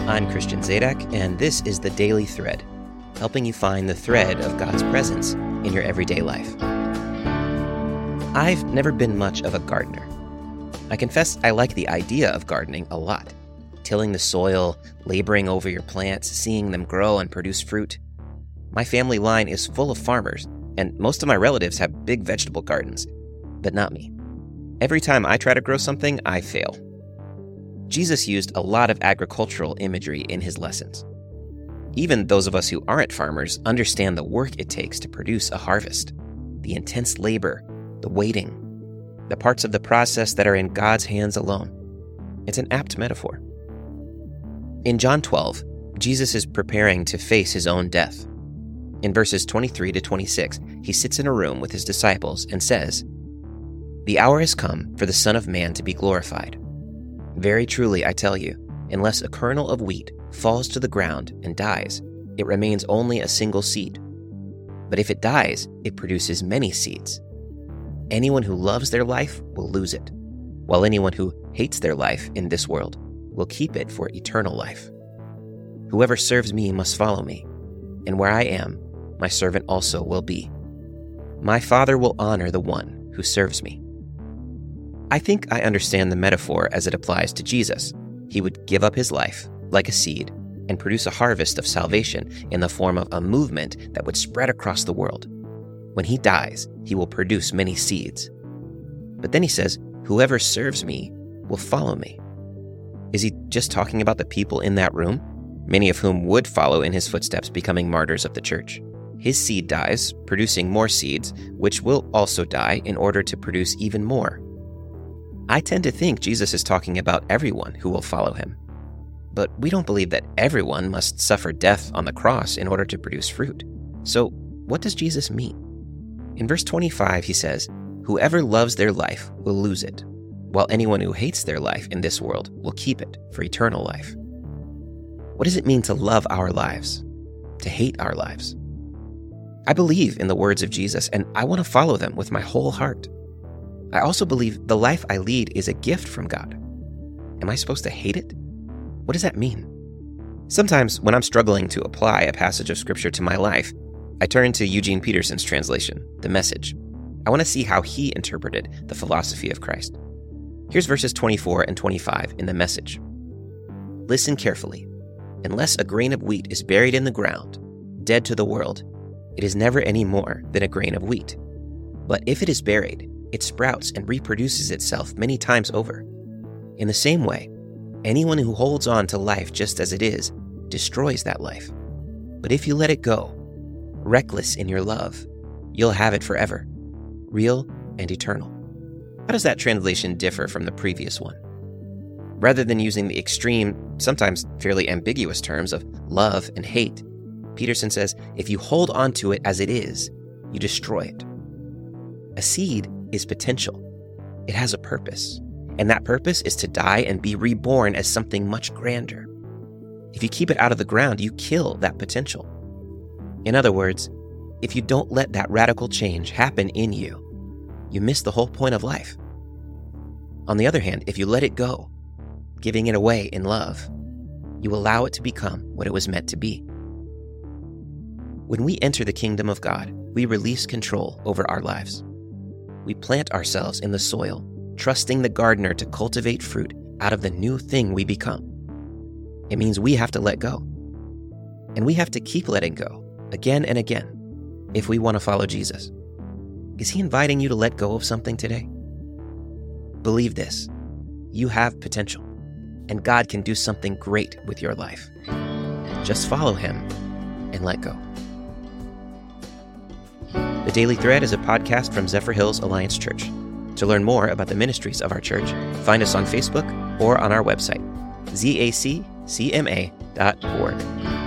I'm Christian Zadak, and this is The Daily Thread, helping you find the thread of God's presence in your everyday life. I've never been much of a gardener. I confess I like the idea of gardening a lot. Tilling the soil, laboring over your plants, seeing them grow and produce fruit. My family line is full of farmers, and most of my relatives have big vegetable gardens, but not me. Every time I try to grow something, I fail. Jesus used a lot of agricultural imagery in his lessons. Even those of us who aren't farmers understand the work it takes to produce a harvest, the intense labor, the waiting, the parts of the process that are in God's hands alone. It's an apt metaphor. In John 12, Jesus is preparing to face his own death. In verses 23 to 26, he sits in a room with his disciples and says, "The hour has come for the Son of Man to be glorified. Very truly, I tell you, unless a kernel of wheat falls to the ground and dies, it remains only a single seed. But if it dies, it produces many seeds. Anyone who loves their life will lose it, while anyone who hates their life in this world will keep it for eternal life. Whoever serves me must follow me, and where I am, my servant also will be. My Father will honor the one who serves me." I think I understand the metaphor as it applies to Jesus. He would give up his life, like a seed, and produce a harvest of salvation in the form of a movement that would spread across the world. When he dies, he will produce many seeds. But then he says, "Whoever serves me will follow me." Is he just talking about the people in that room, many of whom would follow in his footsteps, becoming martyrs of the church? His seed dies, producing more seeds, which will also die in order to produce even more. I tend to think Jesus is talking about everyone who will follow him. But we don't believe that everyone must suffer death on the cross in order to produce fruit. So what does Jesus mean? In verse 25, he says, "Whoever loves their life will lose it, while anyone who hates their life in this world will keep it for eternal life." What does it mean to love our lives, to hate our lives? I believe in the words of Jesus, and I want to follow them with my whole heart. I also believe the life I lead is a gift from God. Am I supposed to hate it? What does that mean? Sometimes when I'm struggling to apply a passage of Scripture to my life, I turn to Eugene Peterson's translation, The Message. I want to see how he interpreted the philosophy of Christ. Here's verses 24 and 25 in The Message. "Listen carefully. Unless a grain of wheat is buried in the ground, dead to the world, it is never any more than a grain of wheat. But if it is buried, it sprouts and reproduces itself many times over. In the same way, anyone who holds on to life just as it is destroys that life. But if you let it go, reckless in your love, you'll have it forever, real and eternal." How does that translation differ from the previous one? Rather than using the extreme, sometimes fairly ambiguous terms of love and hate, Peterson says, if you hold on to it as it is, you destroy it. A seed is potential. It has a purpose, and that purpose is to die and be reborn as something much grander. If you keep it out of the ground, you kill that potential. In other words, if you don't let that radical change happen in you, you miss the whole point of life. On the other hand, if you let it go, giving it away in love, you allow it to become what it was meant to be. When we enter the kingdom of God, we release control over our lives. We plant ourselves in the soil, trusting the gardener to cultivate fruit out of the new thing we become. It means we have to let go. And we have to keep letting go, again and again, if we want to follow Jesus. Is he inviting you to let go of something today? Believe this. You have potential, and God can do something great with your life. Just follow him and let go. The Daily Thread is a podcast from Zephyr Hills Alliance Church. To learn more about the ministries of our church, find us on Facebook or on our website, zaccma.org.